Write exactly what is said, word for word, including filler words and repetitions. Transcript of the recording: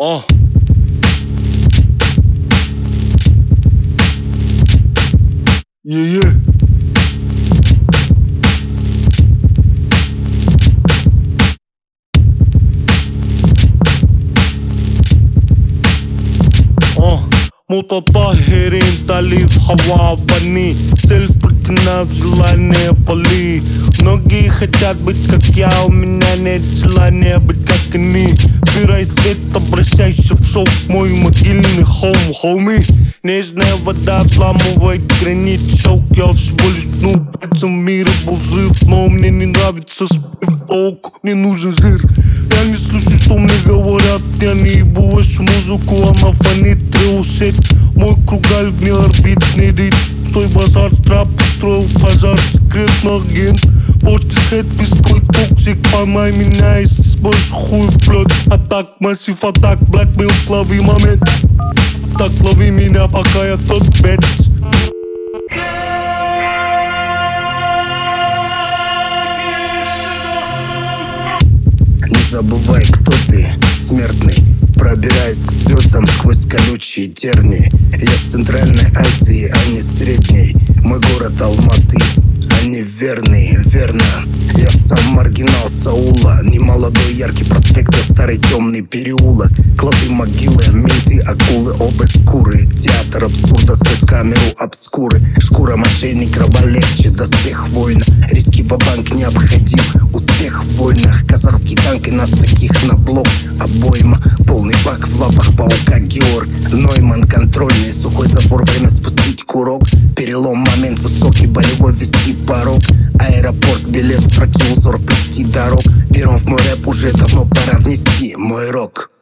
О. Е-е. متطهرين تأليف هوا فني سيلف بتنا в желание поли. Многие хотят быть как я, у меня нет желания быть как они. Убирай свет, обращайся в шоу, мой могильный холм, хоми. Нежная вода взламывает гранит, шоу. Я всего лишь дну, в мире был взрыв, но мне не нравится спив, толк, мне нужен жир. Я не слышу, что мне говорят, я не ебу вашу музыку, она фонит, треусет. Мой кругаль вне орбит, не рит. Стой, базар, трап, устроил пожар, секретный агент. Портисхед, беской токсик, поймай меня, если сможешь хуй плет. Атак, массив, атак, блэкмейл, лови момент. Так лови меня, пока я тот бетс. Не забывай, кто ты, смертный, пробираясь к звездам сквозь колючие тернии. Я с Центральной Азии, а не Средней. Мой город Алматы, а не верный, верно. Я сам маргинал Саула, не молодой яркий проспект, а старый темный переулок. Клады, могилы, менты, акулы, оба скуры. Театр абсурда сквозь камеру обскуры. Шкура мошенник, раба легче, доспех воина. Риски ва-банк необходим, успех в войнах. Казахский танк и нас таких на блок. Обойма, полный бак в лапах паука Георг Нойман, контрольный, сухой забор, время спустить курок. Перелом, момент, высокий болевой, вести порог. Аэропорт, билет в строке, узор вплести дорог. Первым в мой рэп уже давно пора внести мой рок.